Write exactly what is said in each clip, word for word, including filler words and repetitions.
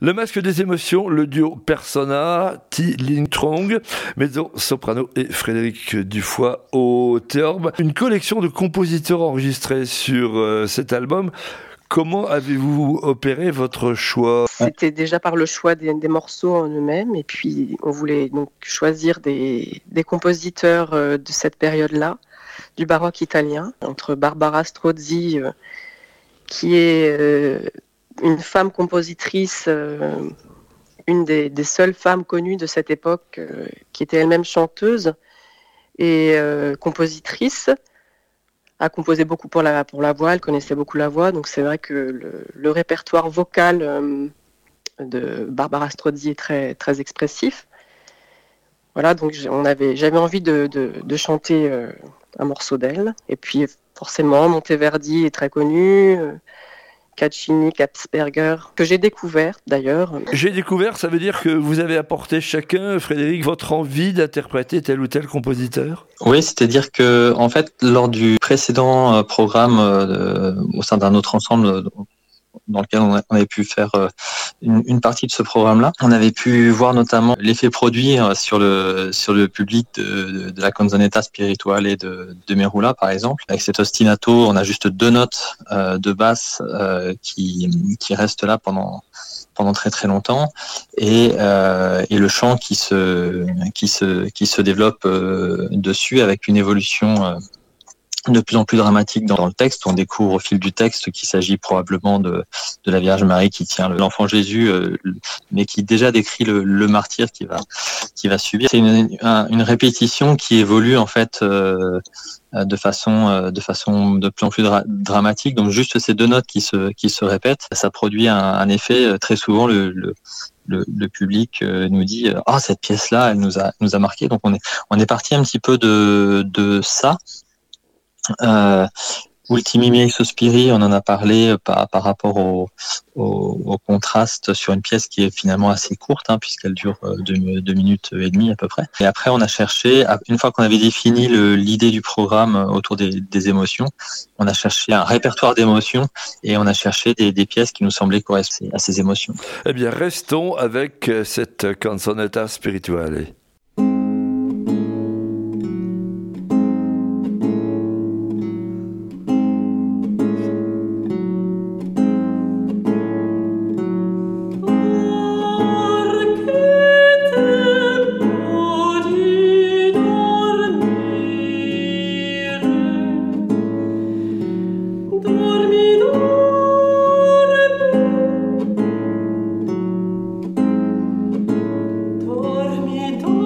Le masque des émotions, le duo Persona, Thi Linh Trong, mezzo-soprano et Frédéric Dufoy au théorbe. Une collection de compositeurs enregistrés sur euh, cet album. Comment avez-vous opéré votre choix ? C'était déjà par le choix des, des morceaux en eux-mêmes, et puis on voulait donc choisir des, des compositeurs euh, de cette période-là, du baroque italien, entre Barbara Strozzi, euh, qui est euh, une femme compositrice, euh, une des, des seules femmes connues de cette époque, euh, qui était elle-même chanteuse et euh, compositrice, a composé beaucoup pour la, pour la voix, elle connaissait beaucoup la voix, donc c'est vrai que le, le répertoire vocal euh, de Barbara Strozzi est très, très expressif. Voilà, donc on avait, j'avais envie de, de, de chanter euh, un morceau d'elle, et puis forcément Monteverdi est très connu, euh, Caccini, Kapsberger, que j'ai découvert d'ailleurs. J'ai découvert, ça veut dire que vous avez apporté chacun, Frédéric, votre envie d'interpréter tel ou tel compositeur ? Oui, c'est-à-dire que en fait, lors du précédent programme euh, au sein d'un autre ensemble dans lequel on avait pu faire une, une partie de ce programme-là, on avait pu voir notamment l'effet produit sur le sur le public de, de, de la canzonetta spirituale et de, de Merula, par exemple. Avec cet ostinato, on a juste deux notes euh, de basse euh, qui qui restent là pendant pendant très très longtemps, et euh, et le chant qui se qui se qui se développe euh, dessus avec une évolution euh, de plus en plus dramatique dans le texte. On découvre au fil du texte qu'il s'agit probablement de, de la Vierge Marie qui tient l'enfant Jésus, euh, mais qui déjà décrit le, le martyr qui va, qui va subir. C'est une, une répétition qui évolue en fait euh, de façon, de façon de plus en plus dra- dramatique. Donc juste ces deux notes qui se, qui se répètent, ça produit un, un effet. Très souvent, le, le Le, le public nous dit ah, cette pièce là elle nous a nous a marqué. Donc on est on est parti un petit peu de de ça. Euh, Ultimi miei sospiri, on en a parlé par, par rapport au, au, au contraste sur une pièce qui est finalement assez courte, hein, puisqu'elle dure deux, deux minutes et demie à peu près. Et après, on a cherché, une fois qu'on avait défini le, l'idée du programme autour des, des émotions, on a cherché un répertoire d'émotions et on a cherché des, des pièces qui nous semblaient correspondre à ces émotions. Eh bien, restons avec cette canzonetta spirituale. Dormi, dormi.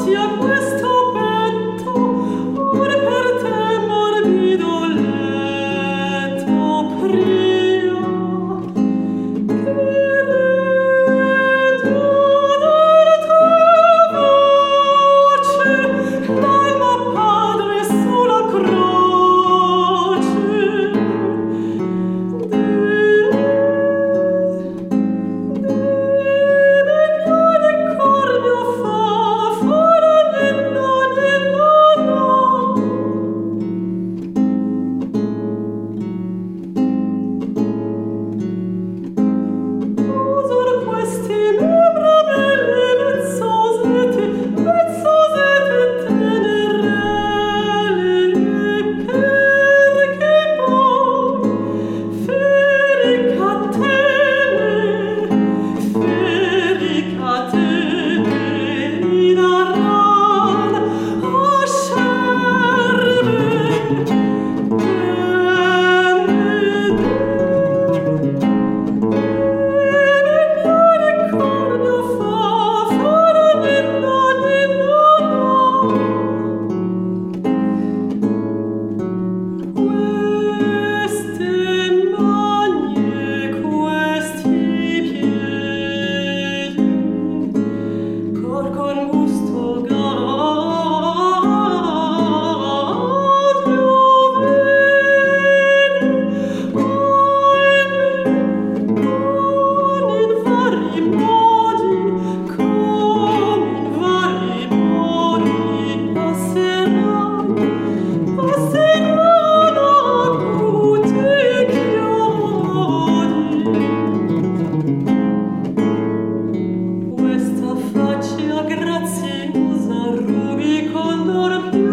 Questa faccia graziosa rubi con dormire